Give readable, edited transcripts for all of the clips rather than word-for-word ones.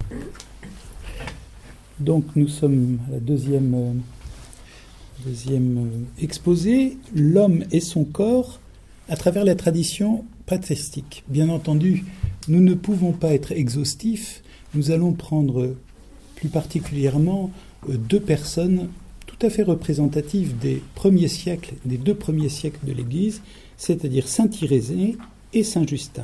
Donc nous sommes à la deuxième exposé, l'homme et son corps à travers la tradition patristique. Bien entendu, nous ne pouvons pas être exhaustifs. Nous allons prendre plus particulièrement deux personnes tout à fait représentatives des deux premiers siècles de l'Église, c'est-à-dire saint Irénée et saint Justin.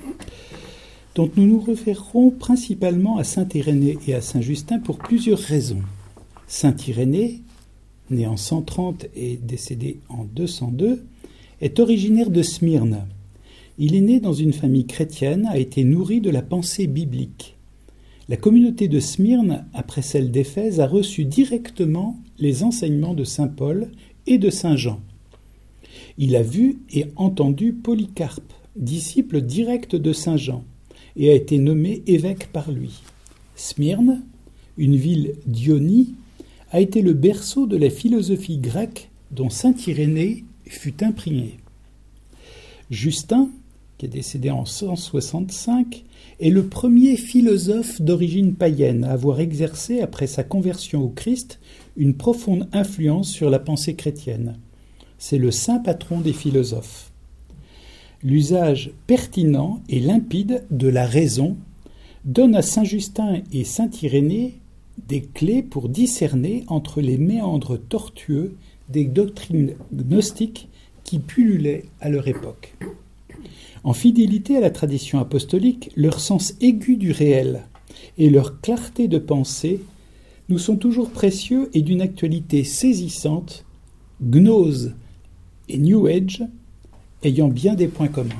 Donc nous nous référerons principalement à saint Irénée et à saint Justin pour plusieurs raisons. Saint Irénée, né en 130 et décédé en 202, est originaire de Smyrne. Il est né dans une famille chrétienne, a été nourri de la pensée biblique. La communauté de Smyrne, après celle d'Éphèse, a reçu directement les enseignements de saint Paul et de saint Jean. Il a vu et entendu Polycarpe, disciple direct de saint Jean, et a été nommé évêque par lui. Smyrne, une ville d'Ionie, a été le berceau de la philosophie grecque dont saint Irénée fut imprégné. Justin, qui est décédé en 165, est le premier philosophe d'origine païenne à avoir exercé, après sa conversion au Christ, une profonde influence sur la pensée chrétienne. C'est le saint patron des philosophes. L'usage pertinent et limpide de la raison donne à saint Justin et saint Irénée des clés pour discerner entre les méandres tortueux des doctrines gnostiques qui pullulaient à leur époque. En fidélité à la tradition apostolique, leur sens aigu du réel et leur clarté de pensée nous sont toujours précieux et d'une actualité saisissante, gnose et New Age ayant bien des points communs.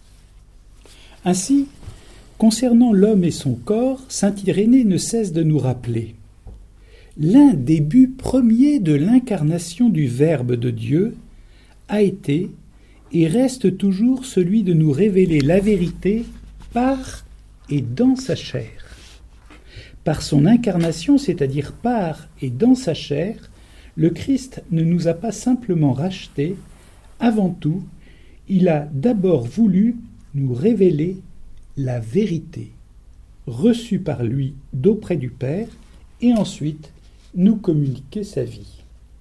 Ainsi, concernant l'homme et son corps, saint Irénée ne cesse de nous rappeler l'un des buts premiers de l'incarnation du Verbe de Dieu a été et reste toujours celui de nous révéler la vérité par et dans sa chair. Par son incarnation, c'est-à-dire par et dans sa chair, le Christ ne nous a pas simplement rachetés, avant tout, il a d'abord voulu nous révéler la vérité, reçue par lui d'auprès du Père, et ensuite nous communiquer sa vie.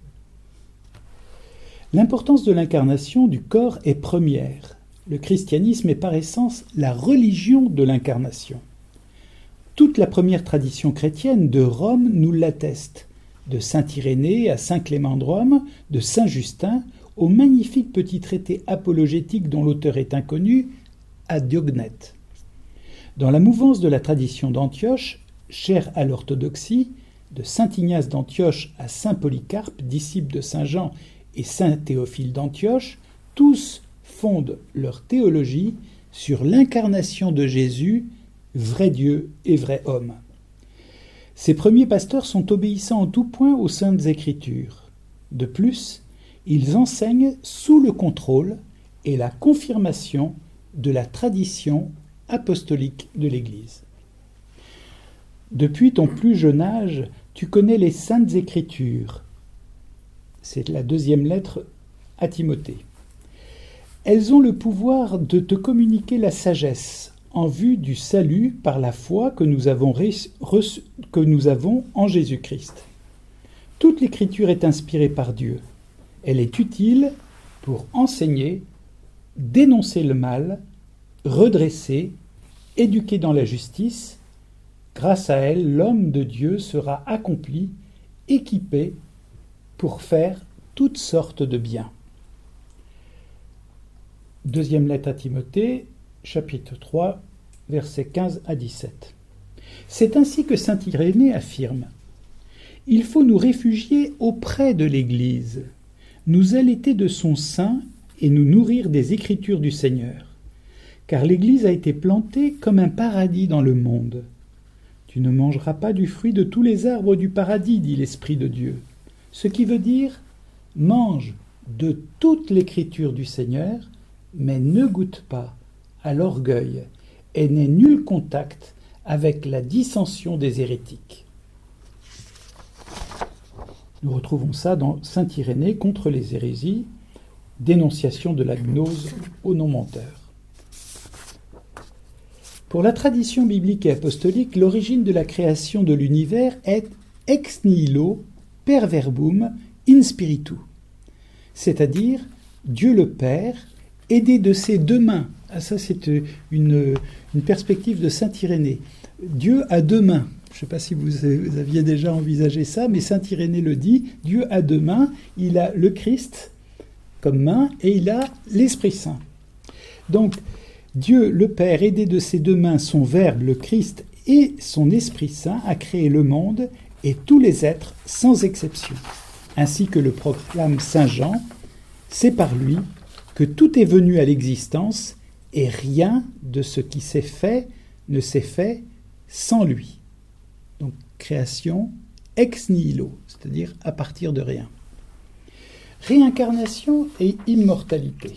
L'importance de l'incarnation du corps est première. Le christianisme est par essence la religion de l'incarnation. Toute la première tradition chrétienne de Rome nous l'atteste, de saint Irénée à saint Clément de Rome, de saint Justin, au magnifique petit traité apologétique dont l'auteur est inconnu, à Diognète. Dans la mouvance de la tradition d'Antioche, chère à l'orthodoxie, de saint Ignace d'Antioche à saint Polycarpe, disciple de saint Jean et saint Théophile d'Antioche, tous fondent leur théologie sur l'incarnation de Jésus, vrai Dieu et vrai homme. Ces premiers pasteurs sont obéissants en tout point aux Saintes Écritures. De plus, ils enseignent sous le contrôle et la confirmation de la tradition apostolique de l'Église. Depuis ton plus jeune âge, tu connais les Saintes Écritures. C'est la deuxième lettre à Timothée. Elles ont le pouvoir de te communiquer la sagesse en vue du salut par la foi que nous avons en Jésus-Christ. Toute l'Écriture est inspirée par Dieu. Elle est utile pour enseigner, dénoncer le mal, redresser, éduquer dans la justice. Grâce à elle, l'homme de Dieu sera accompli, équipé pour faire toutes sortes de biens. Deuxième lettre à Timothée, chapitre 3, versets 15 à 17. C'est ainsi que saint Irénée affirme : « Il faut nous réfugier auprès de l'Église, nous allaiter de son sein et nous nourrir des Écritures du Seigneur. Car l'Église a été plantée comme un paradis dans le monde. Tu ne mangeras pas du fruit de tous les arbres du paradis, dit l'Esprit de Dieu. Ce qui veut dire, mange de toute l'Écriture du Seigneur, mais ne goûte pas à l'orgueil et n'aie nul contact avec la dissension des hérétiques. » Nous retrouvons ça dans saint Irénée contre les hérésies, dénonciation de la gnose aux non-menteurs. Pour la tradition biblique et apostolique, l'origine de la création de l'univers est ex nihilo per verbum in spiritu, c'est-à-dire Dieu le Père, aidé de ses deux mains. Ah, ça, c'est une perspective de saint Irénée. Dieu a deux mains. Je ne sais pas si vous aviez déjà envisagé ça, mais saint Irénée le dit, Dieu a deux mains. Il a le Christ comme main et il a l'Esprit Saint. Donc, Dieu le Père, aidé de ses deux mains, son Verbe, le Christ et son Esprit Saint, a créé le monde et tous les êtres sans exception. Ainsi que le proclame saint Jean, c'est par lui que tout est venu à l'existence et rien de ce qui s'est fait ne s'est fait sans lui. Donc création ex nihilo, c'est-à-dire à partir de rien. Réincarnation et immortalité.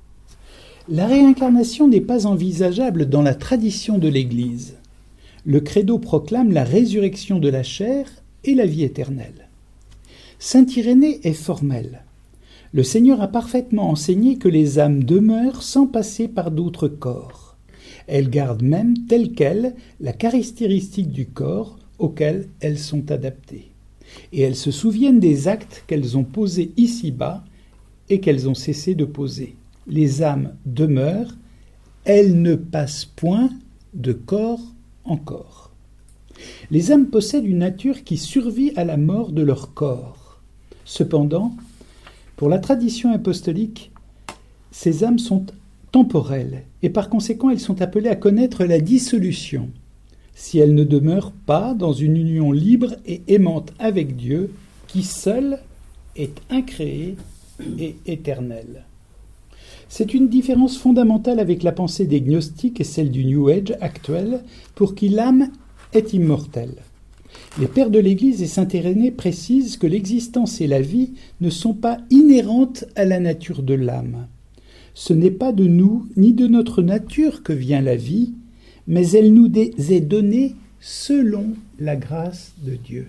La réincarnation n'est pas envisageable dans la tradition de l'Église. Le credo proclame la résurrection de la chair et la vie éternelle. Saint Irénée est formel. Le Seigneur a parfaitement enseigné que les âmes demeurent sans passer par d'autres corps. Elles gardent même, telle quelle, la caractéristique du corps auquel elles sont adaptées. Et elles se souviennent des actes qu'elles ont posés ici-bas et qu'elles ont cessé de poser. Les âmes demeurent, elles ne passent point de corps en corps. Les âmes possèdent une nature qui survit à la mort de leur corps. Cependant, pour la tradition apostolique, ces âmes sont temporelles et par conséquent elles sont appelées à connaître la dissolution, si elles ne demeurent pas dans une union libre et aimante avec Dieu, qui seul est incréé et éternel. C'est une différence fondamentale avec la pensée des gnostiques et celle du New Age actuel, pour qui l'âme est immortelle. Les pères de l'Église et saint Irénée précisent que l'existence et la vie ne sont pas inhérentes à la nature de l'âme. Ce n'est pas de nous ni de notre nature que vient la vie, mais elle nous est donnée selon la grâce de Dieu.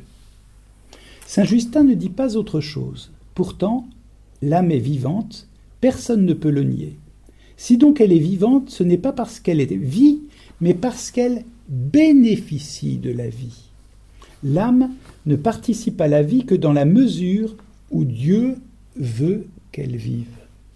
Saint Justin ne dit pas autre chose. Pourtant, l'âme est vivante, personne ne peut le nier. Si donc elle est vivante, ce n'est pas parce qu'elle est vie, mais parce qu'elle bénéficie de la vie. L'âme ne participe à la vie que dans la mesure où Dieu veut qu'elle vive.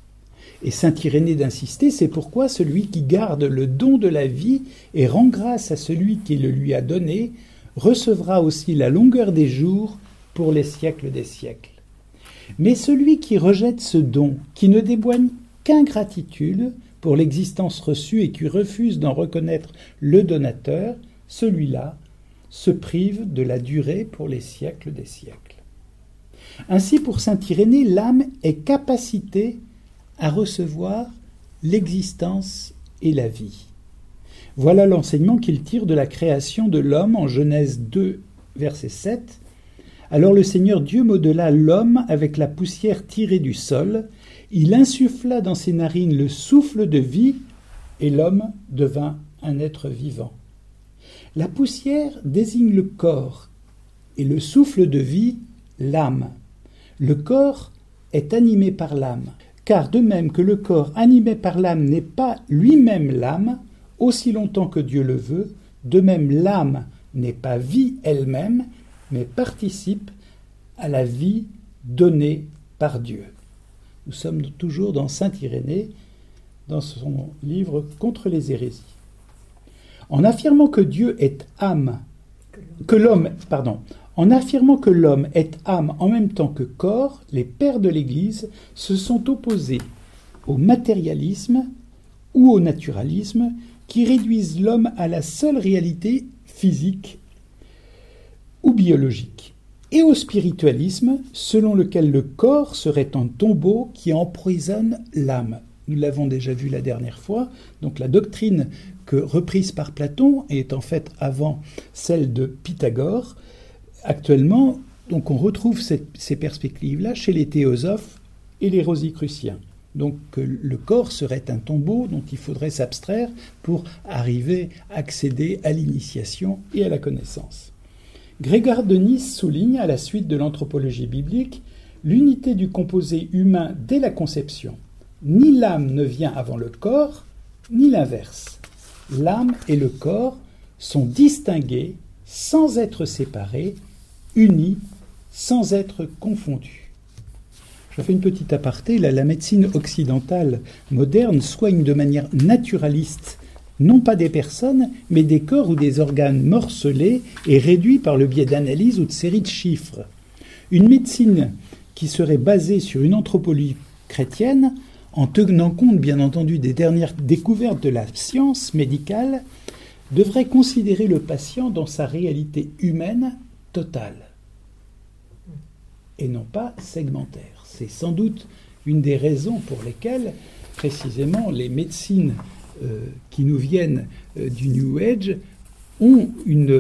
Et saint Irénée d'insister, c'est pourquoi celui qui garde le don de la vie et rend grâce à celui qui le lui a donné, recevra aussi la longueur des jours pour les siècles des siècles. Mais celui qui rejette ce don, qui ne témoigne qu'ingratitude pour l'existence reçue et qui refuse d'en reconnaître le donateur, celui-là se prive de la durée pour les siècles des siècles. Ainsi, pour saint Irénée, l'âme est capacitée à recevoir l'existence et la vie. Voilà l'enseignement qu'il tire de la création de l'homme en Genèse 2, verset 7. Alors le Seigneur Dieu modela l'homme avec la poussière tirée du sol, il insuffla dans ses narines le souffle de vie, et l'homme devint un être vivant. La poussière désigne le corps, et le souffle de vie, l'âme. Le corps est animé par l'âme, car de même que le corps animé par l'âme n'est pas lui-même l'âme, aussi longtemps que Dieu le veut, de même l'âme n'est pas vie elle-même, mais participe à la vie donnée par Dieu. Nous sommes toujours dans saint Irénée, dans son livre Contre les hérésies. En affirmant que Dieu est âme, en affirmant que l'homme est âme en même temps que corps, les pères de l'Église se sont opposés au matérialisme ou au naturalisme qui réduisent l'homme à la seule réalité physique ou biologique, et au spiritualisme selon lequel le corps serait un tombeau qui emprisonne l'âme. Nous l'avons déjà vu la dernière fois, donc la doctrine reprise par Platon est en fait avant celle de Pythagore. Actuellement, donc on retrouve ces perspectives-là chez les théosophes et les rosicruciens. Donc que le corps serait un tombeau dont il faudrait s'abstraire pour arriver à accéder à l'initiation et à la connaissance. Grégoire de Nice souligne, à la suite de l'anthropologie biblique, l'unité du composé humain dès la conception. Ni l'âme ne vient avant le corps, ni l'inverse. l'âme et le corps sont distingués sans être séparés, unis sans être confondus. Je fais une petite aparté. La médecine occidentale moderne soigne de manière naturaliste non pas des personnes, mais des corps ou des organes morcelés et réduits par le biais d'analyses ou de séries de chiffres. Une médecine qui serait basée sur une anthropologie chrétienne, en tenant compte bien entendu des dernières découvertes de la science médicale, devrait considérer le patient dans sa réalité humaine totale et non pas segmentaire. C'est sans doute une des raisons pour lesquelles précisément les médecines qui nous viennent du New Age ont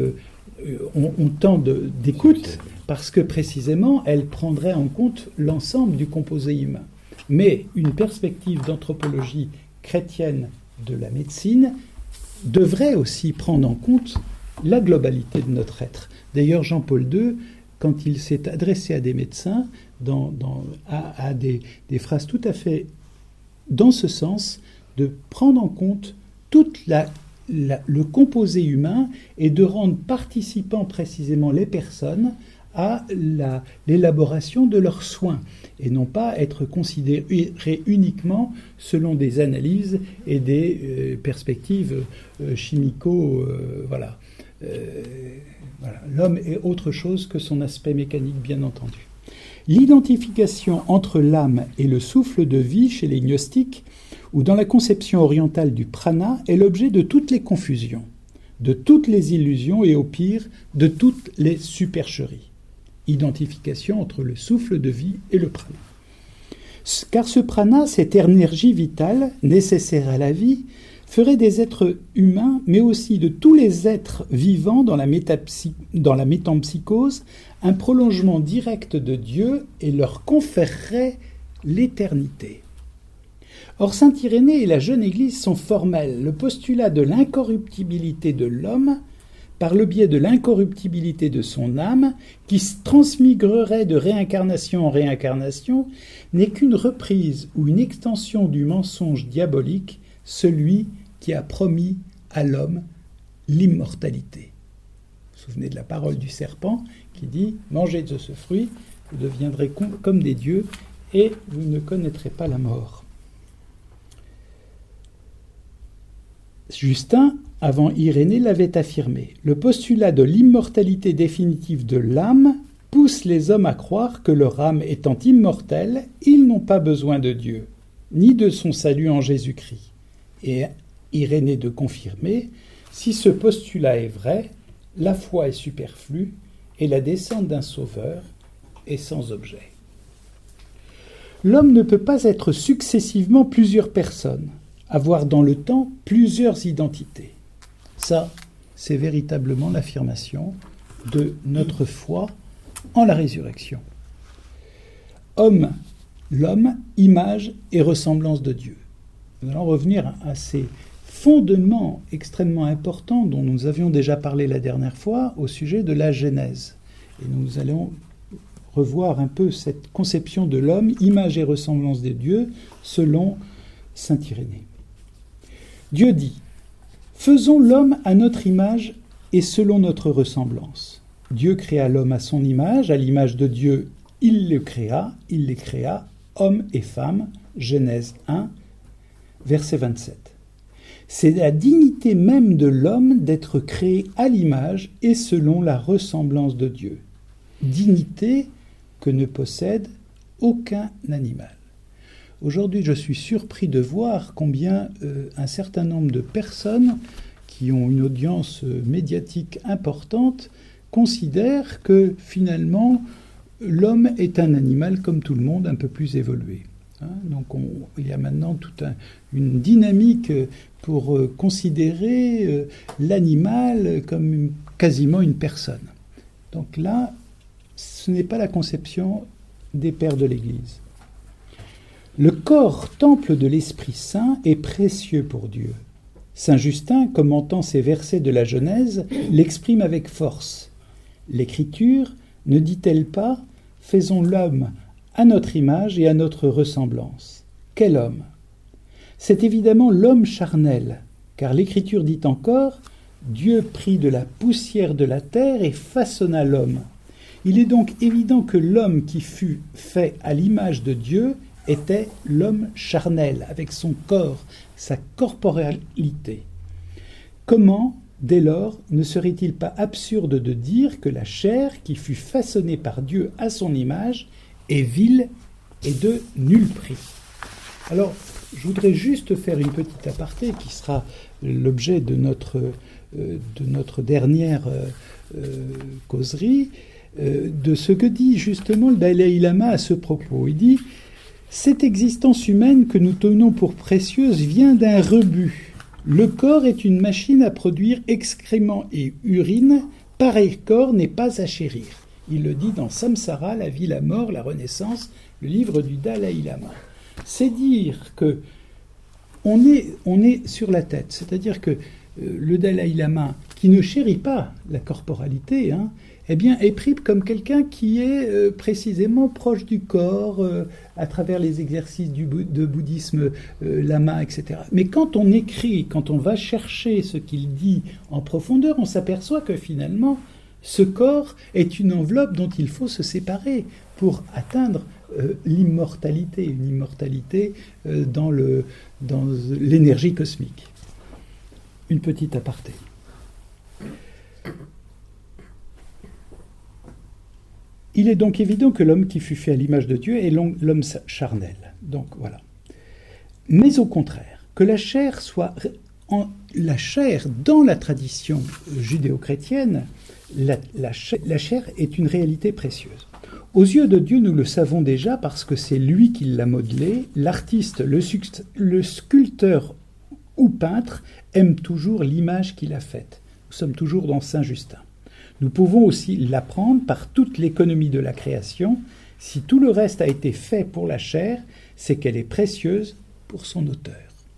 tant d'écoute parce que précisément elles prendraient en compte l'ensemble du composé humain. Mais une perspective d'anthropologie chrétienne de la médecine devrait aussi prendre en compte la globalité de notre être. D'ailleurs, Jean-Paul II, quand il s'est adressé à des médecins, a des phrases tout à fait dans ce sens, de prendre en compte tout le composé humain et de rendre participants précisément les personnes à l'élaboration de leurs soins et non pas être considérés uniquement selon des analyses et des perspectives chimico... voilà. L'homme est autre chose que son aspect mécanique, bien entendu. L'identification entre l'âme et le souffle de vie chez les gnostiques ou dans la conception orientale du prana est l'objet de toutes les confusions, de toutes les illusions et au pire, de toutes les supercheries. Identification entre le souffle de vie et le prana. Car ce prana, cette énergie vitale, nécessaire à la vie, ferait des êtres humains, mais aussi de tous les êtres vivants dans la métempsychose, un prolongement direct de Dieu et leur conférerait l'éternité. Or, saint Irénée et la jeune Église sont formels. Le postulat de l'incorruptibilité de l'homme, par le biais de l'incorruptibilité de son âme, qui se transmigrerait de réincarnation en réincarnation, n'est qu'une reprise ou une extension du mensonge diabolique, celui qui a promis à l'homme l'immortalité. Vous vous souvenez de la parole du serpent qui dit « Mangez de ce fruit, vous deviendrez comme des dieux et vous ne connaîtrez pas la mort ». Justin, avant Irénée, l'avait affirmé. Le postulat de l'immortalité définitive de l'âme pousse les hommes à croire que leur âme étant immortelle, ils n'ont pas besoin de Dieu, ni de son salut en Jésus-Christ. Et Irénée de confirmer, si ce postulat est vrai, la foi est superflue et la descente d'un sauveur est sans objet. L'homme ne peut pas être successivement plusieurs personnes, avoir dans le temps plusieurs identités. Ça, c'est véritablement l'affirmation de notre foi en la résurrection. Homme, l'homme, image et ressemblance de Dieu. Nous allons revenir à ces fondements extrêmement importants dont nous avions déjà parlé la dernière fois au sujet de la Genèse. Et nous allons revoir un peu cette conception de l'homme, image et ressemblance de Dieu, selon saint Irénée. Dieu dit « Faisons l'homme à notre image et selon notre ressemblance. Dieu créa l'homme à son image, à l'image de Dieu, il les créa, hommes et femmes. » Genèse 1, verset 27. C'est la dignité même de l'homme d'être créé à l'image et selon la ressemblance de Dieu. Dignité que ne possède aucun animal. Aujourd'hui, je suis surpris de voir combien un certain nombre de personnes qui ont une audience médiatique importante considèrent que finalement l'homme est un animal comme tout le monde, un peu plus évolué. Donc il y a maintenant toute une dynamique pour considérer l'animal comme quasiment une personne. Donc là, ce n'est pas la conception des pères de l'Église. Le corps, temple de l'Esprit Saint, est précieux pour Dieu. Saint Justin, commentant ces versets de la Genèse, l'exprime avec force. L'Écriture ne dit-elle pas « Faisons l'homme à notre image et à notre ressemblance ». Quel homme ? C'est évidemment l'homme charnel, car l'Écriture dit encore « Dieu prit de la poussière de la terre et façonna l'homme ». Il est donc évident que l'homme qui fut fait à l'image de Dieu était l'homme charnel, avec son corps, sa corporalité. Comment, dès lors, ne serait-il pas absurde de dire que la chair qui fut façonnée par Dieu à son image est vile et de nul prix? Alors, je voudrais juste faire une petite aparté qui sera l'objet de notre dernière causerie, de ce que dit justement le Dalai Lama à ce propos. Il dit « Cette existence humaine que nous tenons pour précieuse vient d'un rebut. Le corps est une machine à produire excréments et urine. Pareil corps n'est pas à chérir. » Il le dit dans Samsara, la vie, la mort, la renaissance, le livre du Dalai Lama. C'est dire que on est sur la tête. C'est-à-dire que le Dalai Lama, qui ne chérit pas la corporalité, eh bien, est pris comme quelqu'un qui est précisément proche du corps, à travers les exercices de bouddhisme lama, etc. Mais quand on écrit, quand on va chercher ce qu'il dit en profondeur, on s'aperçoit que finalement, ce corps est une enveloppe dont il faut se séparer pour atteindre l'immortalité, une immortalité dans l'énergie cosmique. Une petite aparté. Il est donc évident que l'homme qui fut fait à l'image de Dieu est l'homme charnel. Donc voilà. Mais au contraire, que la chair soit la chair dans la tradition judéo-chrétienne, la chair est une réalité précieuse. Aux yeux de Dieu, nous le savons déjà parce que c'est lui qui l'a modelé. L'artiste, le sculpteur ou peintre aime toujours l'image qu'il a faite. Nous sommes toujours dans Saint Justin. Nous pouvons aussi l'apprendre par toute l'économie de la création. Si tout le reste a été fait pour la chair, c'est qu'elle est précieuse pour son auteur.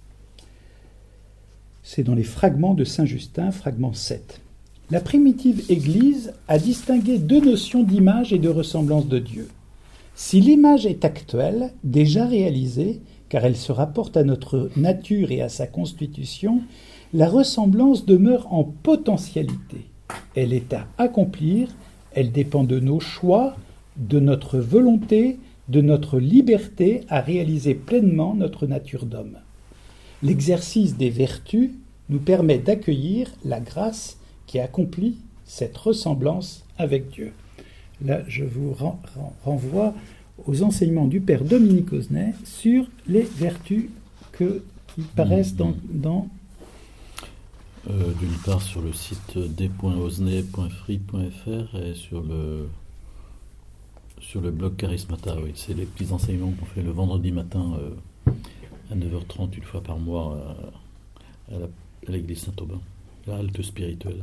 C'est dans les fragments de Saint Justin, fragment 7. La primitive Église a distingué deux notions d'image et de ressemblance de Dieu. Si l'image est actuelle, déjà réalisée, car elle se rapporte à notre nature et à sa constitution, la ressemblance demeure en potentialité. Elle est à accomplir, elle dépend de nos choix, de notre volonté, de notre liberté à réaliser pleinement notre nature d'homme. L'exercice des vertus nous permet d'accueillir la grâce qui accomplit cette ressemblance avec Dieu. Là, je vous renvoie aux enseignements du père Dominique Osnet sur les vertus qui paraissent dans d'une part sur le site d.osnet.free.fr et sur le blog Charismata. Oui. C'est les petits enseignements qu'on fait le vendredi matin à 9h30 une fois par mois à l'église Saint-Aubin, la halte spirituelle.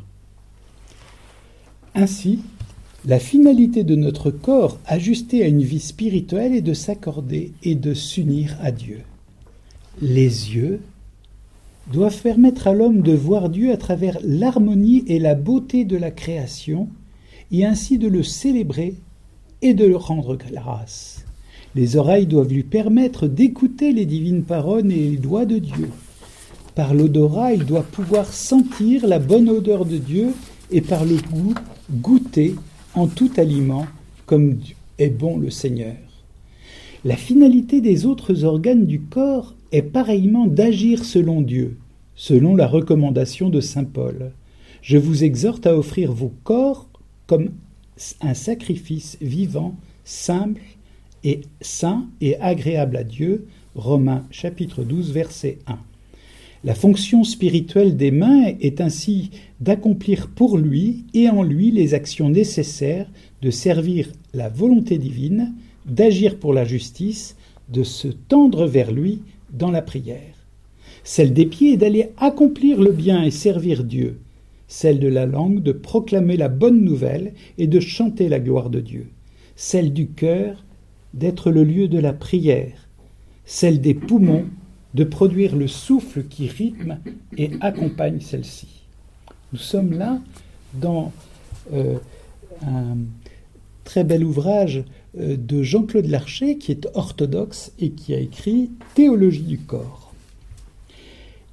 Ainsi, la finalité de notre corps ajusté à une vie spirituelle est de s'accorder et de s'unir à Dieu. Les yeux doivent permettre à l'homme de voir Dieu à travers l'harmonie et la beauté de la création, et ainsi de le célébrer et de le rendre grâce. Les oreilles doivent lui permettre d'écouter les divines paroles et les doigts de Dieu. Par l'odorat, il doit pouvoir sentir la bonne odeur de Dieu, et par le goût, goûter en tout aliment comme est bon le Seigneur. La finalité des autres organes du corps est pareillement d'agir selon Dieu, selon la recommandation de saint Paul. Je vous exhorte à offrir vos corps comme un sacrifice vivant, simple et saint et agréable à Dieu. Romains chapitre 12, verset 1. La fonction spirituelle des mains est ainsi d'accomplir pour lui et en lui les actions nécessaires de servir la volonté divine, d'agir pour la justice, de se tendre vers lui dans la prière. Celle des pieds est d'aller accomplir le bien et servir Dieu. Celle de la langue de proclamer la bonne nouvelle et de chanter la gloire de Dieu. Celle du cœur d'être le lieu de la prière. Celle des poumons de produire le souffle qui rythme et accompagne celle-ci. Nous sommes là dans un très bel ouvrage de Jean-Claude Larcher, qui est orthodoxe et qui a écrit « Théologie du corps ».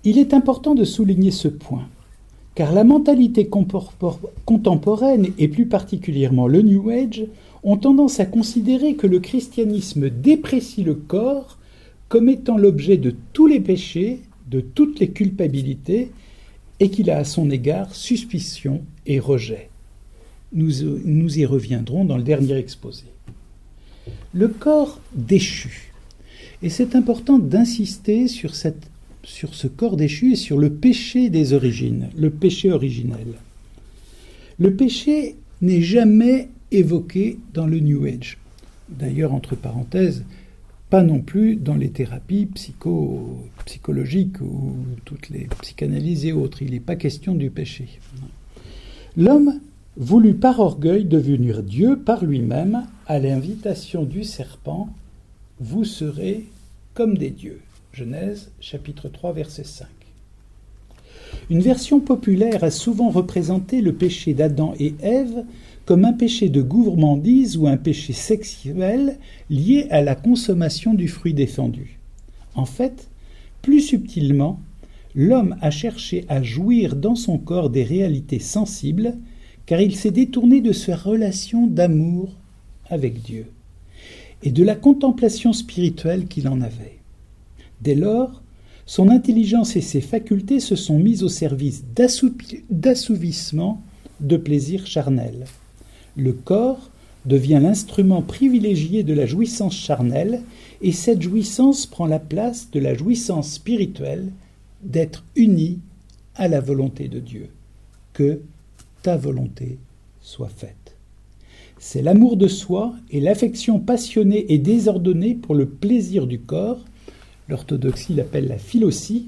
Il est important de souligner ce point, car la mentalité contemporaine, et plus particulièrement le New Age, ont tendance à considérer que le christianisme déprécie le corps comme étant l'objet de tous les péchés, de toutes les culpabilités, et qu'il a à son égard suspicion et rejet. Nous y reviendrons dans le dernier exposé. Le corps déchu. Et c'est important d'insister sur ce corps déchu et sur le péché des origines, le péché originel. Le péché n'est jamais évoqué dans le New Age. D'ailleurs, entre parenthèses, pas non plus dans les thérapies psychologiques ou toutes les psychanalyses et autres. Il n'est pas question du péché. L'homme voulut par orgueil devenir Dieu par lui-même à l'invitation du serpent « Vous serez comme des dieux ». Genèse, chapitre 3, verset 5. Une version populaire a souvent représenté le péché d'Adam et Ève comme un péché de gourmandise ou un péché sexuel lié à la consommation du fruit défendu. En fait, plus subtilement, l'homme a cherché à jouir dans son corps des réalités sensibles, car il s'est détourné de sa relation d'amour avec Dieu et de la contemplation spirituelle qu'il en avait. Dès lors, son intelligence et ses facultés se sont mises au service d'assouvissement de plaisirs charnels. Le corps devient l'instrument privilégié de la jouissance charnelle, et cette jouissance prend la place de la jouissance spirituelle d'être uni à la volonté de Dieu. Que ta volonté soit faite. C'est l'amour de soi et l'affection passionnée et désordonnée pour le plaisir du corps, l'orthodoxie l'appelle la philosie,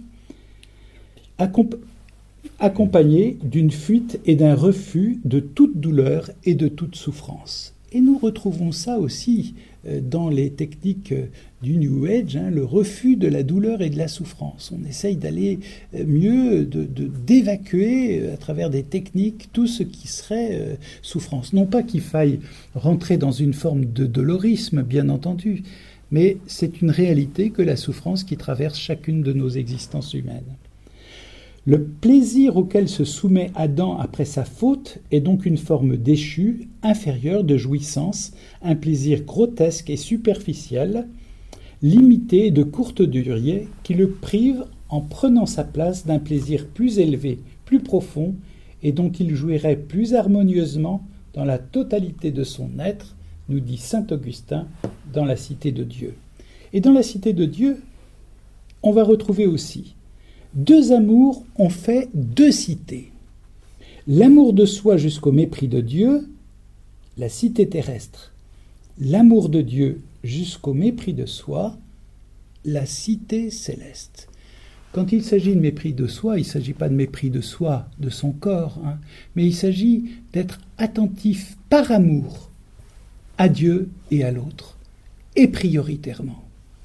accompagnée d'une fuite et d'un refus de toute douleur et de toute souffrance. Et nous retrouvons ça aussi dans les techniques du New Age, le refus de la douleur et de la souffrance. On essaye d'aller mieux, d'évacuer à travers des techniques tout ce qui serait souffrance. Non pas qu'il faille rentrer dans une forme de dolorisme, bien entendu, mais c'est une réalité que la souffrance qui traverse chacune de nos existences humaines. Le plaisir auquel se soumet Adam après sa faute est donc une forme déchue, inférieure de jouissance, un plaisir grotesque et superficiel, limité et de courte durée, qui le prive en prenant sa place d'un plaisir plus élevé, plus profond, et dont il jouirait plus harmonieusement dans la totalité de son être, nous dit saint Augustin, dans la Cité de Dieu. Et dans la Cité de Dieu, on va retrouver aussi deux amours ont fait deux cités. L'amour de soi jusqu'au mépris de Dieu, la cité terrestre. L'amour de Dieu jusqu'au mépris de soi, la cité céleste. Quand il s'agit de mépris de soi, il ne s'agit pas de mépris de soi, de son corps, mais il s'agit d'être attentif par amour à Dieu et à l'autre, et prioritairement.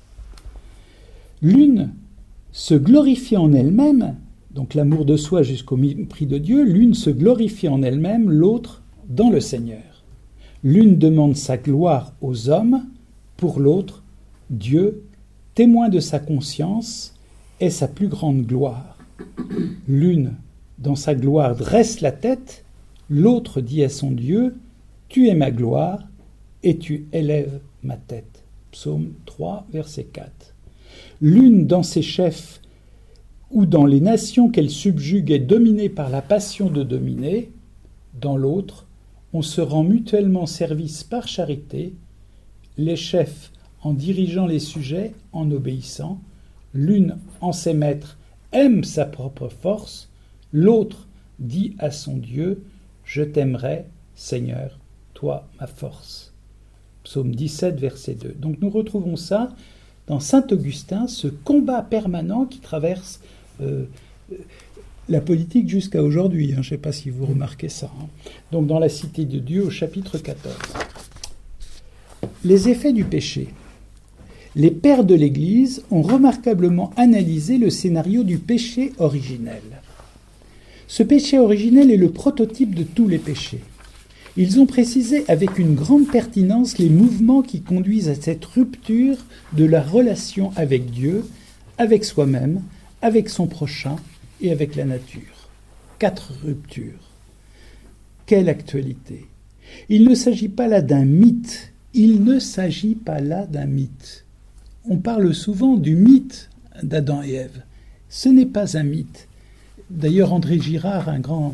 L'une se glorifie en elle-même, donc l'amour de soi jusqu'au mépris de Dieu, l'une se glorifie en elle-même, l'autre dans le Seigneur. L'une demande sa gloire aux hommes, pour l'autre, Dieu, témoin de sa conscience, est sa plus grande gloire. L'une, dans sa gloire, dresse la tête, l'autre dit à son Dieu, « Tu es ma gloire, et tu élèves ma tête. » Psaume 3, verset 4. L'une dans ses chefs ou dans les nations qu'elle subjugue est dominée par la passion de dominer, dans l'autre, on se rend mutuellement service par charité, les chefs en dirigeant les sujets, en obéissant, l'une en ses maîtres aime sa propre force, l'autre dit à son Dieu, « Je t'aimerai, Seigneur, toi ma force. » Psaume 17, verset 2. Donc nous retrouvons ça dans saint Augustin, ce combat permanent qui traverse la politique jusqu'à aujourd'hui. Je ne sais pas si vous remarquez ça. Donc dans la Cité de Dieu au chapitre 14. Les effets du péché. Les pères de l'Église ont remarquablement analysé le scénario du péché originel. Ce péché originel est le prototype de tous les péchés. Ils ont précisé avec une grande pertinence les mouvements qui conduisent à cette rupture de la relation avec Dieu, avec soi-même, avec son prochain et avec la nature. 4 ruptures. Quelle actualité! Il ne s'agit pas là d'un mythe. Il ne s'agit pas là d'un mythe. On parle souvent du mythe d'Adam et Ève. Ce n'est pas un mythe. D'ailleurs, André Girard, un grand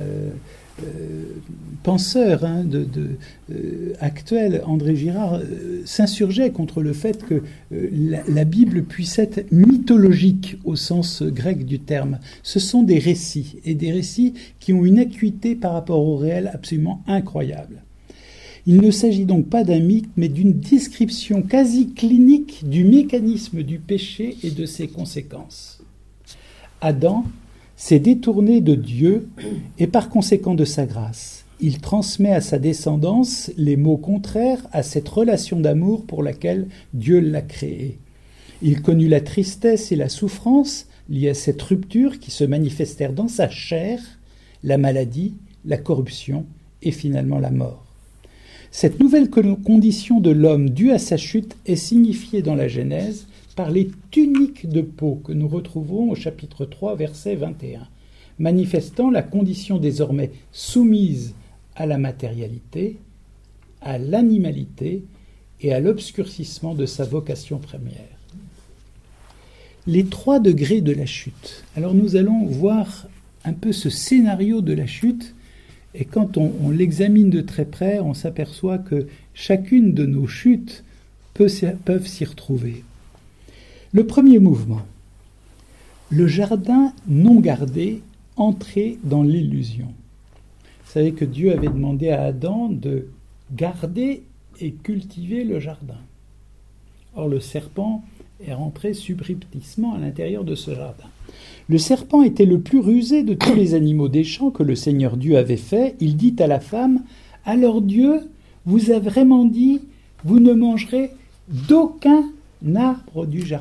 penseur actuel, André Girard, s'insurgeait contre le fait que la Bible puisse être mythologique au sens grec du terme. Ce sont des récits, et des récits qui ont une acuité par rapport au réel absolument incroyable. Il ne s'agit donc pas d'un mythe, mais d'une description quasi clinique du mécanisme du péché et de ses conséquences. Adam s'est détourné de Dieu et par conséquent de sa grâce. Il transmet à sa descendance les mots contraires à cette relation d'amour pour laquelle Dieu l'a créé. Il connut la tristesse et la souffrance liées à cette rupture qui se manifestèrent dans sa chair, la maladie, la corruption et finalement la mort. Cette nouvelle condition de l'homme due à sa chute est signifiée dans la Genèse par les tuniques de peau que nous retrouvons au chapitre 3, verset 21, manifestant la condition désormais soumise à la matérialité, à l'animalité et à l'obscurcissement de sa vocation première. Les 3 degrés de la chute. Alors nous allons voir un peu ce scénario de la chute. Et quand on l'examine de très près, on s'aperçoit que chacune de nos chutes peuvent s'y retrouver. Le premier mouvement, le jardin non gardé, entré dans l'illusion. Vous savez que Dieu avait demandé à Adam de garder et cultiver le jardin. Or, le serpent est rentré subrepticement à l'intérieur de ce jardin. Le serpent était le plus rusé de tous les animaux des champs que le Seigneur Dieu avait fait. Il dit à la femme, « Alors Dieu vous a vraiment dit, vous ne mangerez d'aucun arbre du jardin. »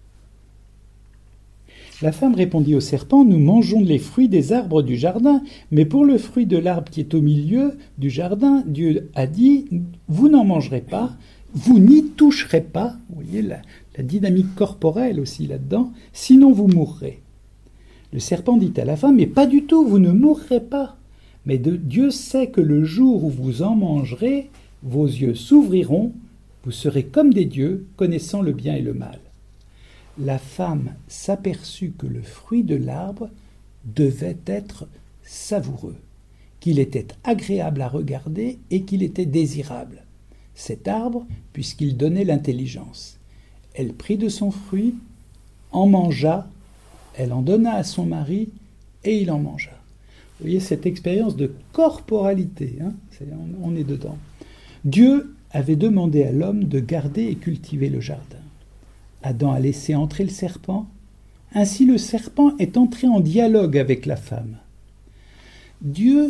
La femme répondit au serpent, « Nous mangeons les fruits des arbres du jardin, mais pour le fruit de l'arbre qui est au milieu du jardin, Dieu a dit, vous n'en mangerez pas, vous n'y toucherez pas. » Vous voyez la dynamique corporelle aussi là-dedans, « sinon vous mourrez. » Le serpent dit à la femme, « Mais pas du tout, vous ne mourrez pas. Mais Dieu sait que le jour où vous en mangerez, vos yeux s'ouvriront, vous serez comme des dieux, connaissant le bien et le mal. » La femme s'aperçut que le fruit de l'arbre devait être savoureux, qu'il était agréable à regarder et qu'il était désirable. Cet arbre, puisqu'il donnait l'intelligence. Elle prit de son fruit, en mangea, elle en donna à son mari, et il en mangea. Vous voyez cette expérience de corporalité, on est dedans. Dieu avait demandé à l'homme de garder et cultiver le jardin. Adam a laissé entrer le serpent. Ainsi le serpent est entré en dialogue avec la femme. Dieu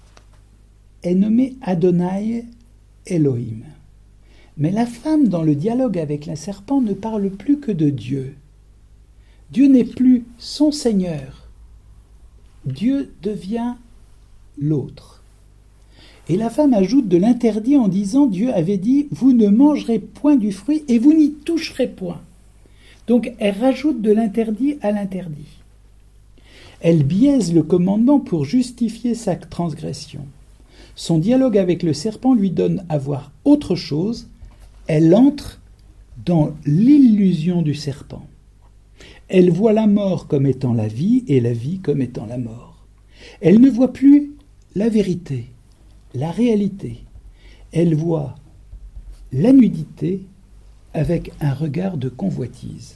est nommé Adonai Elohim. Mais la femme, dans le dialogue avec le serpent, ne parle plus que de Dieu. Dieu n'est plus son Seigneur. Dieu devient l'autre. Et la femme ajoute de l'interdit en disant, Dieu avait dit, vous ne mangerez point du fruit et vous n'y toucherez point. Donc elle rajoute de l'interdit à l'interdit. Elle biaise le commandement pour justifier sa transgression. Son dialogue avec le serpent lui donne à voir autre chose. Elle entre dans l'illusion du serpent. Elle voit la mort comme étant la vie et la vie comme étant la mort. Elle ne voit plus la vérité, la réalité. Elle voit la nudité avec un regard de convoitise.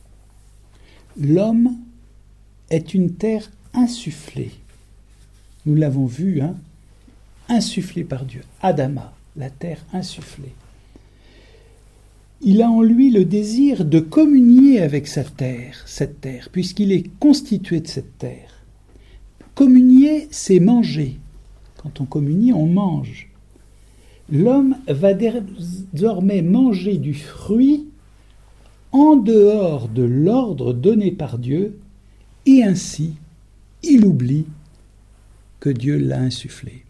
L'homme est une terre insufflée. Nous l'avons vu, insufflée par Dieu. Adama, la terre insufflée. Il a en lui le désir de communier avec cette terre, puisqu'il est constitué de cette terre. Communier, c'est manger. Quand on communie, on mange. L'homme va désormais manger du fruit en dehors de l'ordre donné par Dieu, et ainsi, il oublie que Dieu l'a insufflé.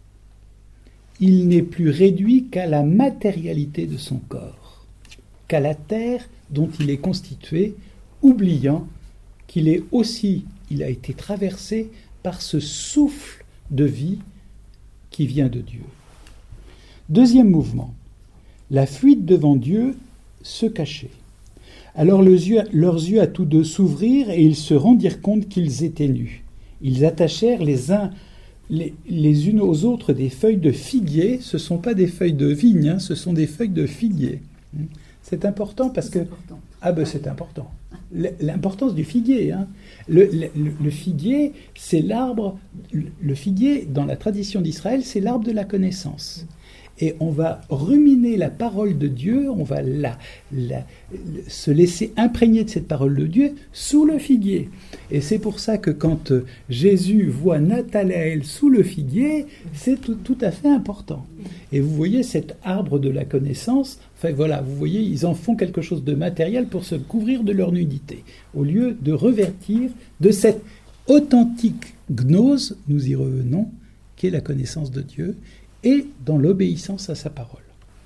Il n'est plus réduit qu'à la matérialité de son corps, qu'à la terre dont il est constitué, oubliant qu'il il a été traversé par ce souffle de vie qui vient de Dieu. Deuxième mouvement, la fuite devant Dieu, se cacher. Alors leurs yeux à tous deux s'ouvrirent et ils se rendirent compte qu'ils étaient nus. Ils attachèrent les unes aux autres des feuilles de figuier. Ce ne sont pas des feuilles de vigne, ce sont des feuilles de figuier. C'est important parce que... c'est important. L'importance du figuier. Le figuier, c'est l'arbre... Le figuier, dans la tradition d'Israël, c'est l'arbre de la connaissance. Et on va ruminer la parole de Dieu, on va se laisser imprégner de cette parole de Dieu sous le figuier. Et c'est pour ça que quand Jésus voit Nathanaël sous le figuier, c'est tout à fait important. Et vous voyez cet arbre de la connaissance, vous voyez, ils en font quelque chose de matériel pour se couvrir de leur nudité, au lieu de revêtir de cette authentique gnose, nous y revenons, qui est la connaissance de Dieu, et dans l'obéissance à sa parole.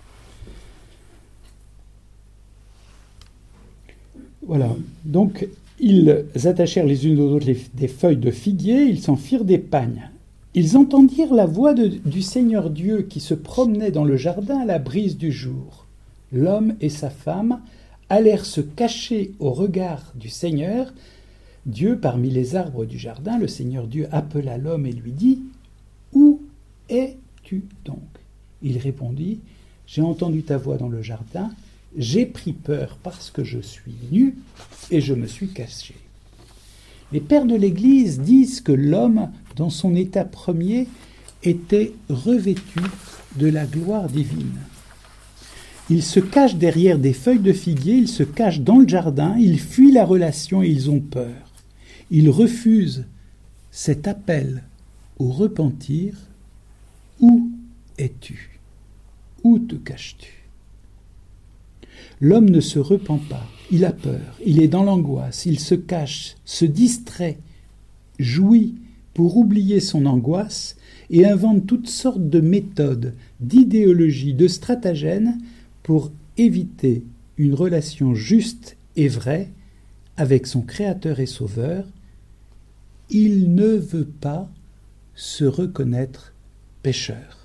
Voilà, donc ils attachèrent les unes aux autres des feuilles de figuier, ils s'en firent des pagnes. Ils entendirent la voix du Seigneur Dieu qui se promenait dans le jardin à la brise du jour. L'homme et sa femme allèrent se cacher au regard du Seigneur Dieu parmi les arbres du jardin. Le Seigneur Dieu appela l'homme et lui dit « Où es-tu donc ?» Il répondit « J'ai entendu ta voix dans le jardin, j'ai pris peur parce que je suis nu et je me suis caché. » Les pères de l'Église disent que l'homme, dans son état premier, était revêtu de la gloire divine. Ils se cachent derrière des feuilles de figuier, ils se cachent dans le jardin, ils fuient la relation et ils ont peur. Ils refusent cet appel au repentir. Où es-tu ? Où te caches-tu ? L'homme ne se repent pas, il a peur, il est dans l'angoisse, il se cache, se distrait, jouit pour oublier son angoisse et invente toutes sortes de méthodes, d'idéologies, de stratagèmes pour éviter une relation juste et vraie avec son Créateur et Sauveur. Il ne veut pas se reconnaître pécheur.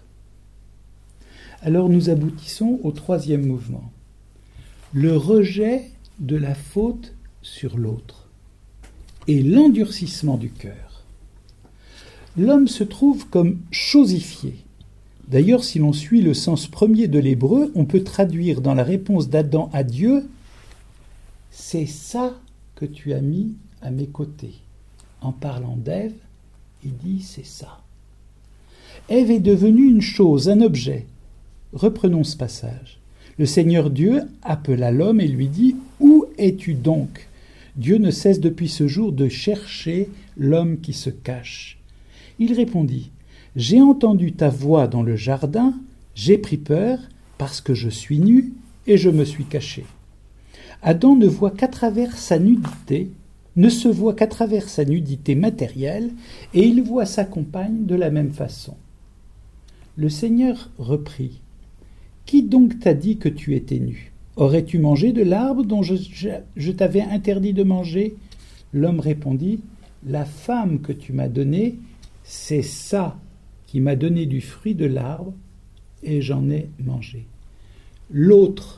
Alors nous aboutissons au troisième mouvement. Le rejet de la faute sur l'autre et l'endurcissement du cœur. L'homme se trouve comme chosifié. D'ailleurs, si l'on suit le sens premier de l'hébreu, on peut traduire dans la réponse d'Adam à Dieu « C'est ça que tu as mis à mes côtés ». En parlant d'Ève, il dit « c'est ça ». Ève est devenue une chose, un objet. Reprenons ce passage. Le Seigneur Dieu appela l'homme et lui dit « Où es-tu donc ?» Dieu ne cesse depuis ce jour de chercher l'homme qui se cache. Il répondit « J'ai entendu ta voix dans le jardin, j'ai pris peur parce que je suis nu et je me suis caché. » Adam ne voit qu'à travers sa nudité, ne se voit qu'à travers sa nudité matérielle, et il voit sa compagne de la même façon. Le Seigneur reprit « Qui donc t'a dit que tu étais nu ? Aurais-tu mangé de l'arbre dont je t'avais interdit de manger ?» L'homme répondit « La femme que tu m'as donnée, c'est ça qui m'a donné du fruit de l'arbre, et j'en ai mangé. » L'autre,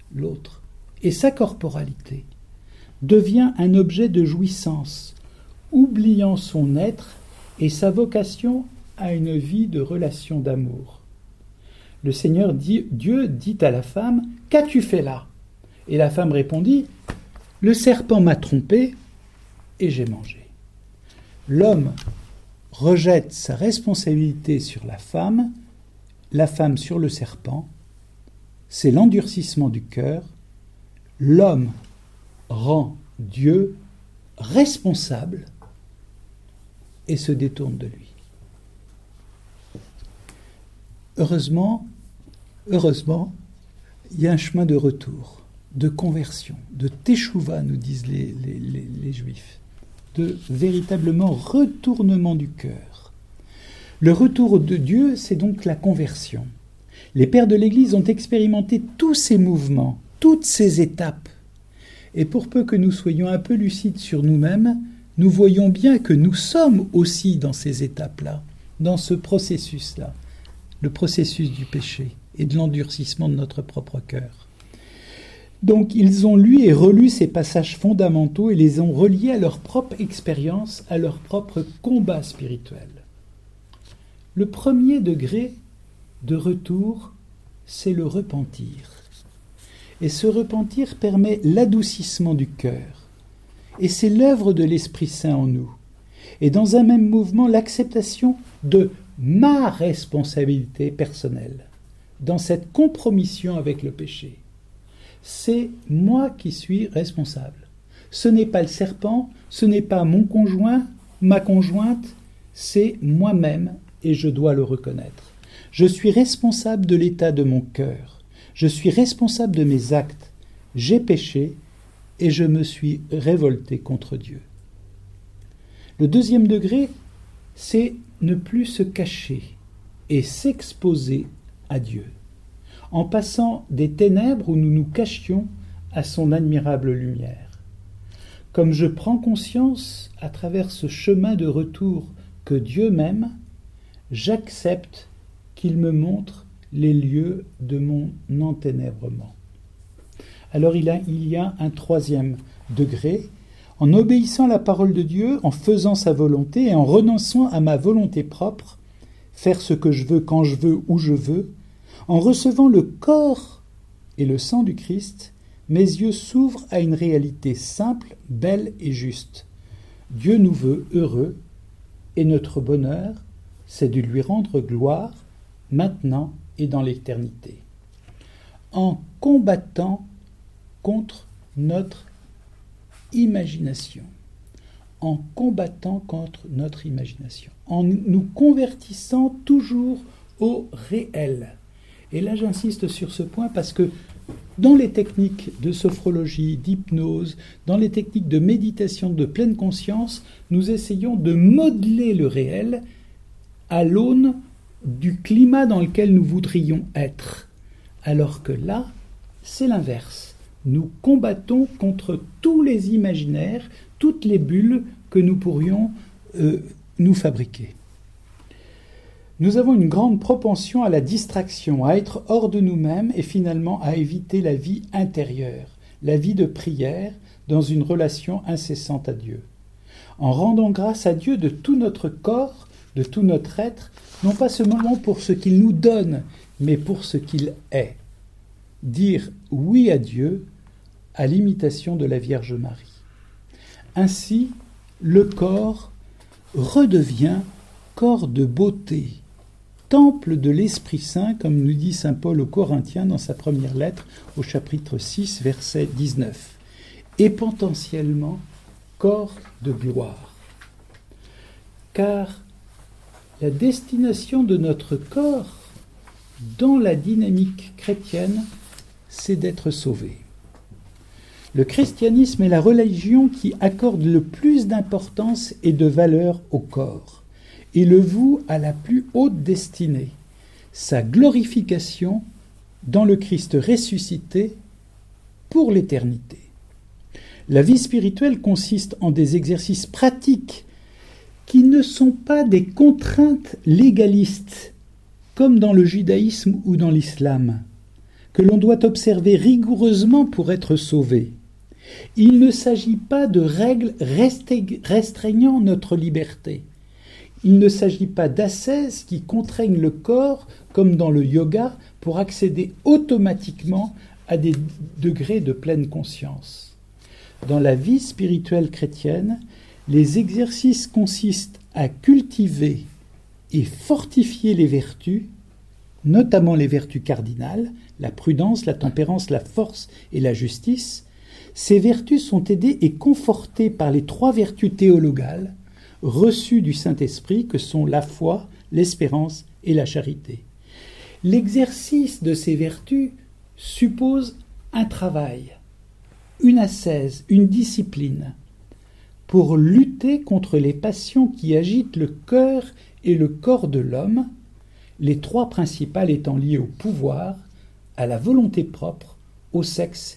et sa corporalité, devient un objet de jouissance, oubliant son être et sa vocation à une vie de relation d'amour. Le Seigneur Dieu dit à la femme « Qu'as-tu fait là ?» Et la femme répondit « Le serpent m'a trompé et j'ai mangé. » L'homme rejette sa responsabilité sur la femme sur le serpent. C'est l'endurcissement du cœur. L'homme rend Dieu responsable et se détourne de lui. Heureusement, il y a un chemin de retour, de conversion, de teshuva, nous disent les Juifs, de véritablement retournement du cœur. Le retour de Dieu, c'est donc la conversion. Les pères de l'Église ont expérimenté tous ces mouvements, toutes ces étapes. Et pour peu que nous soyons un peu lucides sur nous-mêmes, nous voyons bien que nous sommes aussi dans ces étapes-là, dans ce processus-là, le processus du péché et de l'endurcissement de notre propre cœur. Donc ils ont lu et relu ces passages fondamentaux et les ont reliés à leur propre expérience, à leur propre combat spirituel. Le premier degré de retour, c'est le repentir. Et ce repentir permet l'adoucissement du cœur. Et c'est l'œuvre de l'Esprit Saint en nous. Et dans un même mouvement, l'acceptation de ma responsabilité personnelle, dans cette compromission avec le péché. C'est moi qui suis responsable. Ce n'est pas le serpent, ce n'est pas mon conjoint, ma conjointe, c'est moi-même et je dois le reconnaître. Je suis responsable de l'état de mon cœur. Je suis responsable de mes actes. J'ai péché et je me suis révolté contre Dieu. Le deuxième degré, c'est ne plus se cacher et s'exposer à Dieu, en passant des ténèbres où nous nous cachions à son admirable lumière. Comme je prends conscience, à travers ce chemin de retour que Dieu m'aime, j'accepte qu'il me montre les lieux de mon enténèbrement. Alors il y a un troisième degré, en obéissant à la parole de Dieu, en faisant sa volonté et en renonçant à ma volonté propre, faire ce que je veux, quand je veux, où je veux, en recevant le corps et le sang du Christ, mes yeux s'ouvrent à une réalité simple, belle et juste. Dieu nous veut heureux et notre bonheur, c'est de lui rendre gloire maintenant et dans l'éternité, en combattant contre notre imagination, en combattant contre notre imagination, en nous convertissant toujours au réel. Et là, j'insiste sur ce point parce que dans les techniques de sophrologie, d'hypnose, dans les techniques de méditation de pleine conscience, nous essayons de modeler le réel à l'aune du climat dans lequel nous voudrions être. Alors que là, c'est l'inverse. Nous combattons contre tous les imaginaires, toutes les bulles que nous pourrions nous fabriquer. Nous avons une grande propension à la distraction, à être hors de nous-mêmes et finalement à éviter la vie intérieure, la vie de prière dans une relation incessante à Dieu. En rendant grâce à Dieu de tout notre corps, de tout notre être, non pas seulement pour ce qu'il nous donne, mais pour ce qu'il est. Dire oui à Dieu à l'imitation de la Vierge Marie. Ainsi, le corps redevient corps de beauté, temple de l'Esprit Saint, comme nous dit saint Paul aux Corinthiens dans sa première lettre au chapitre 6, verset 19, et potentiellement corps de gloire. Car la destination de notre corps dans la dynamique chrétienne, c'est d'être sauvé. Le christianisme est la religion qui accorde le plus d'importance et de valeur au corps et le voue à la plus haute destinée, sa glorification dans le Christ ressuscité pour l'éternité. La vie spirituelle consiste en des exercices pratiques qui ne sont pas des contraintes légalistes, comme dans le judaïsme ou dans l'islam, que l'on doit observer rigoureusement pour être sauvé. Il ne s'agit pas de règles restreignant notre liberté. Il ne s'agit pas d'ascèses qui contraignent le corps, comme dans le yoga, pour accéder automatiquement à des degrés de pleine conscience. Dans la vie spirituelle chrétienne, les exercices consistent à cultiver et fortifier les vertus, notamment les vertus cardinales, la prudence, la tempérance, la force et la justice. Ces vertus sont aidées et confortées par les 3 vertus théologales reçues du Saint-Esprit que sont la foi, l'espérance et la charité. L'exercice de ces vertus suppose un travail, une ascèse, une discipline, pour lutter contre les passions qui agitent le cœur et le corps de l'homme, les 3 principales étant liées au pouvoir, à la volonté propre, au sexe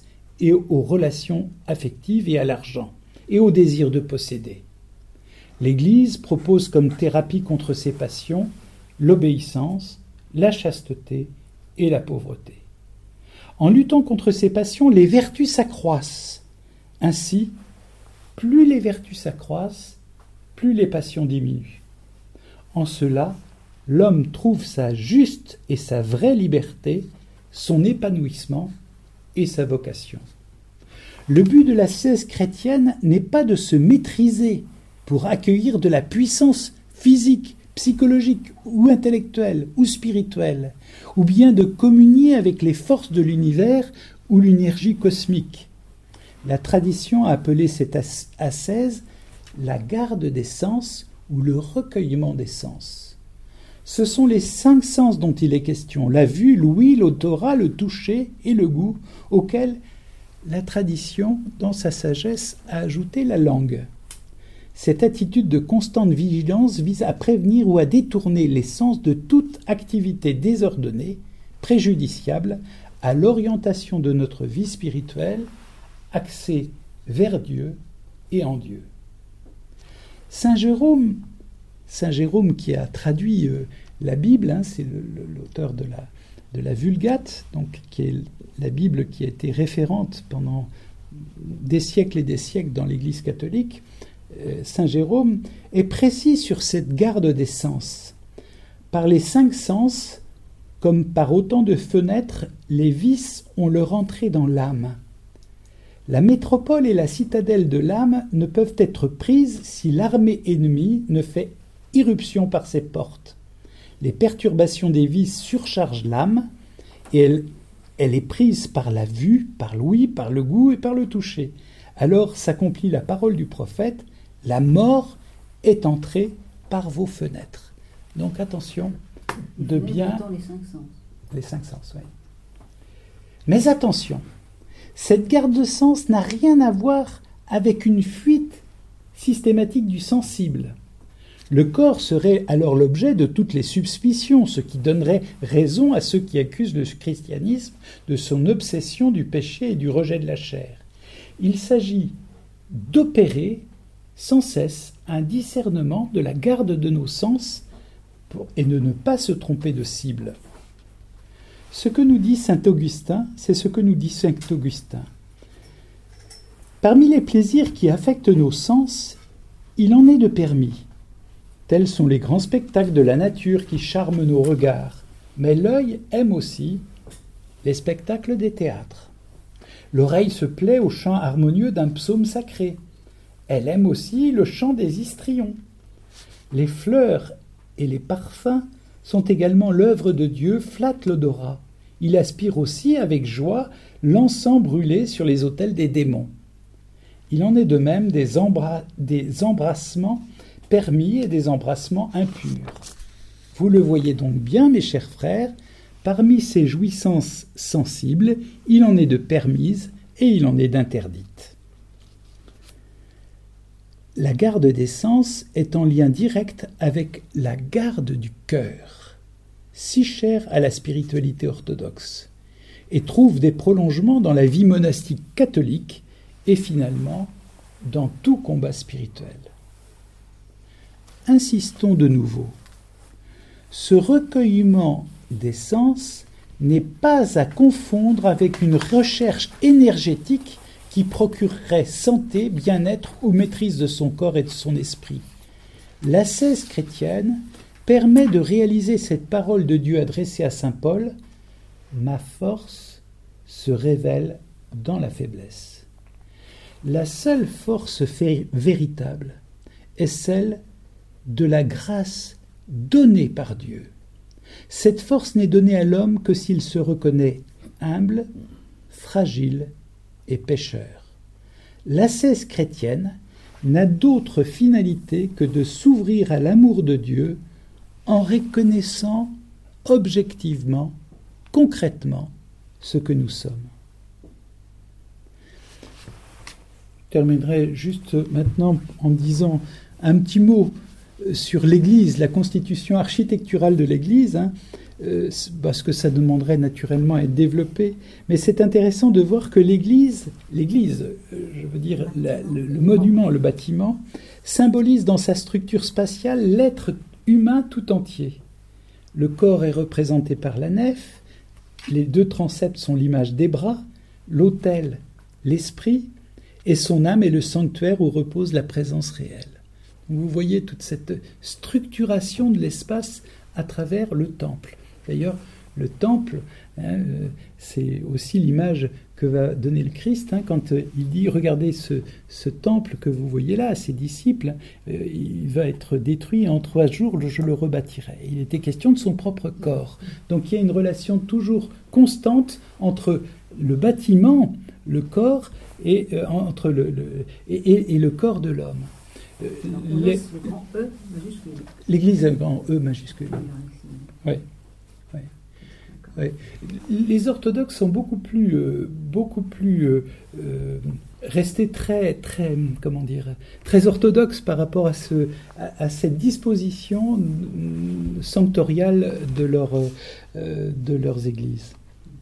et aux relations affectives et à l'argent, et au désir de posséder. L'Église propose comme thérapie contre ces passions l'obéissance, la chasteté et la pauvreté. En luttant contre ces passions, les vertus s'accroissent. Ainsi, plus les vertus s'accroissent, plus les passions diminuent. En cela, l'homme trouve sa juste et sa vraie liberté, son épanouissement et sa vocation. Le but de l'ascèse chrétienne n'est pas de se maîtriser pour accueillir de la puissance physique, psychologique ou intellectuelle ou spirituelle, ou bien de communier avec les forces de l'univers ou l'énergie cosmique. La tradition a appelé cette ascèse la garde des sens ou le recueillement des sens. Ce sont les 5 sens dont il est question, la vue, l'ouïe, l'odorat, le toucher et le goût, auxquels la tradition, dans sa sagesse, a ajouté la langue. Cette attitude de constante vigilance vise à prévenir ou à détourner les sens de toute activité désordonnée, préjudiciable à l'orientation de notre vie spirituelle, axée vers Dieu et en Dieu. Saint Jérôme qui a traduit la Bible, c'est l'auteur de la Vulgate, donc qui est la Bible qui a été référente pendant des siècles et des siècles dans l'Église catholique. Saint Jérôme est précis sur cette garde des sens. Par les 5 sens, comme par autant de fenêtres, les vices ont leur entrée dans l'âme. La métropole et la citadelle de l'âme ne peuvent être prises si l'armée ennemie ne fait irruption par ses portes. Les perturbations des vices surchargent l'âme et elle est prise par la vue, par l'ouïe, par le goût et par le toucher. Alors s'accomplit la parole du prophète: la mort est entrée par vos fenêtres. Donc attention de bien... les 5 sens. Les 5 sens, oui. Mais attention, cette garde de sens n'a rien à voir avec une fuite systématique du sensible. Le corps serait alors l'objet de toutes les suspicions, ce qui donnerait raison à ceux qui accusent le christianisme de son obsession du péché et du rejet de la chair. Il s'agit d'opérer sans cesse un discernement de la garde de nos sens et de ne pas se tromper de cible. Ce que nous dit saint Augustin, c'est ce que nous dit saint Augustin. Parmi les plaisirs qui affectent nos sens, il en est de permis. Tels sont les grands spectacles de la nature qui charment nos regards. Mais l'œil aime aussi les spectacles des théâtres. L'oreille se plaît au chant harmonieux d'un psaume sacré. Elle aime aussi le chant des histrions. Les fleurs et les parfums sont également l'œuvre de Dieu, flattent l'odorat. Il aspire aussi avec joie l'encens brûlé sur les autels des démons. Il en est de même des embrassements permis et des embrassements impurs. Vous le voyez donc bien, mes chers frères, parmi ces jouissances sensibles, il en est de permises et il en est d'interdites. La garde des sens est en lien direct avec la garde du cœur, si chère à la spiritualité orthodoxe, et trouve des prolongements dans la vie monastique catholique et finalement dans tout combat spirituel. Insistons de nouveau. Ce recueillement des sens n'est pas à confondre avec une recherche énergétique qui procurerait santé, bien-être ou maîtrise de son corps et de son esprit. L'ascèse chrétienne permet de réaliser cette parole de Dieu adressée à saint Paul: « Ma force se révèle dans la faiblesse ». La seule force véritable est celle de la grâce donnée par Dieu. Cette force n'est donnée à l'homme que s'il se reconnaît humble, fragile et pécheur. L'ascèse chrétienne n'a d'autre finalité que de s'ouvrir à l'amour de Dieu en reconnaissant objectivement, concrètement, ce que nous sommes. Je terminerai juste maintenant en disant un petit mot sur l'Église, la constitution architecturale de l'Église. parce que ça demanderait naturellement à être développé, mais c'est intéressant de voir que l'église, je veux dire le monument, le bâtiment, symbolise dans sa structure spatiale l'être humain tout entier. Le corps est représenté par la nef, les deux transepts sont l'image des bras, l'autel, l'esprit, et son âme est le sanctuaire où repose la présence réelle. Vous voyez toute cette structuration de l'espace à travers le temple. D'ailleurs, le temple, c'est aussi l'image que va donner le Christ quand il dit « Regardez ce temple que vous voyez là, à ses disciples, il va être détruit, en 3 jours je le rebâtirai. » Il était question de son propre corps. Donc il y a une relation toujours constante entre le bâtiment, le corps, et entre le corps de l'homme. L'Église a un grand E majuscule. Oui. Ouais. Les orthodoxes sont beaucoup plus restés très orthodoxes par rapport à cette disposition sanctoriale de leurs églises.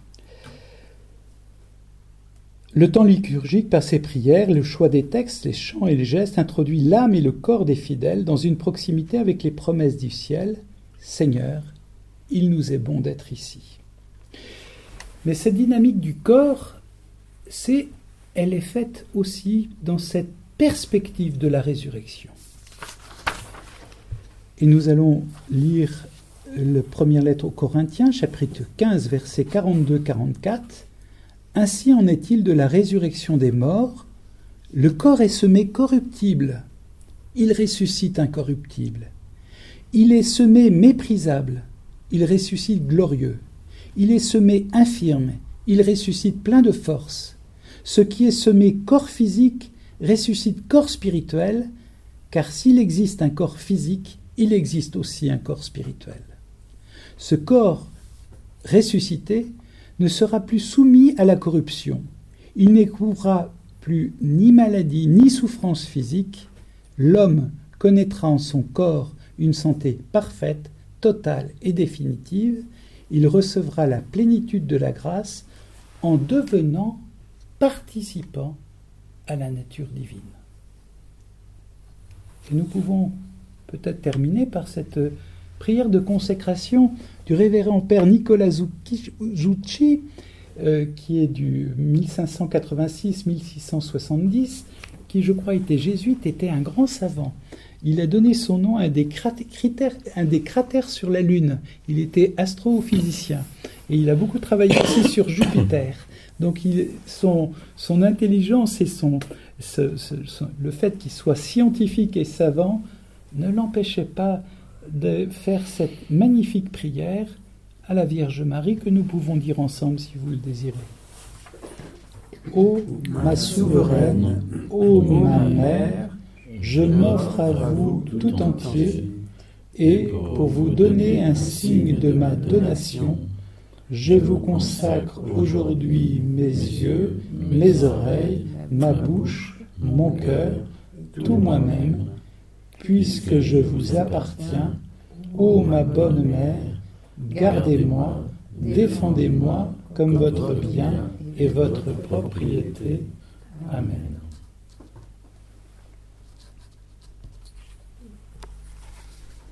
Le temps liturgique, par ses prières, le choix des textes, les chants et les gestes, introduit l'âme et le corps des fidèles dans une proximité avec les promesses du ciel. Seigneur, il nous est bon d'être ici. Mais cette dynamique du corps, elle est faite aussi dans cette perspective de la résurrection. Et nous allons lire la première lettre aux Corinthiens, chapitre 15, versets 42-44. Ainsi en est-il de la résurrection des morts. Le corps est semé corruptible, il ressuscite incorruptible. Il est semé méprisable, il ressuscite glorieux. Il est semé infirme, il ressuscite plein de force. Ce qui est semé corps physique ressuscite corps spirituel, car s'il existe un corps physique, il existe aussi un corps spirituel. Ce corps ressuscité ne sera plus soumis à la corruption. Il n'éprouvera plus ni maladie ni souffrance physique. L'homme connaîtra en son corps une santé parfaite, totale et définitive. Il recevra la plénitude de la grâce en devenant participant à la nature divine. Et nous pouvons peut-être terminer par cette prière de consécration du révérend père Nicolas Zucchi, qui est du 1586-1670, qui je crois était jésuite, était un grand savant. Il a donné son nom à un des cratères sur la Lune. Il était astrophysicien et il a beaucoup travaillé aussi sur Jupiter. Donc son intelligence et le fait qu'il soit scientifique et savant ne l'empêchait pas de faire cette magnifique prière à la Vierge Marie que nous pouvons dire ensemble si vous le désirez. Ô ma souveraine, ô ma mère, je m'offre à vous tout entier, et pour vous donner un signe de ma donation, je vous consacre aujourd'hui mes yeux, mes oreilles, ma bouche, mon cœur, tout moi-même, puisque je vous appartiens, ô ma bonne mère, gardez-moi, défendez-moi comme votre bien et votre propriété. Amen.